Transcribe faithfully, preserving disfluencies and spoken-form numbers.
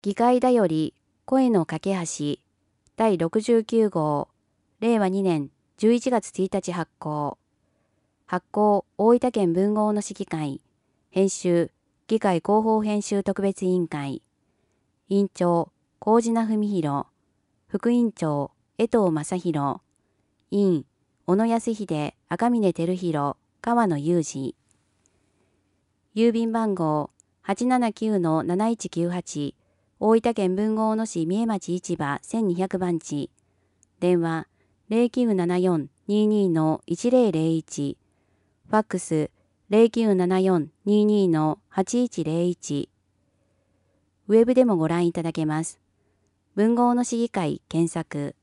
議会だより声の架け橋だいろくじゅうきゅう号れいわにねんじゅういちがつついたち発行。発行大分県文豪の市議会。編集議会広報編集特別委員会。委員長麹名文弘。副委員長江藤正弘。委員小野康秀赤嶺照弘川野裕二。郵便番号 はちななきゅうのなないちきゅうはち 大分県豊後大野市三重町市場せんにひゃくばんち。電話 ゼロきゅうななよんにーにーのいちぜろぜろいち。ファックス ゼロきゅうななよんにーにーのはちいちゼロいち。ウェブでもご覧いただけます。豊後大野市議会検索。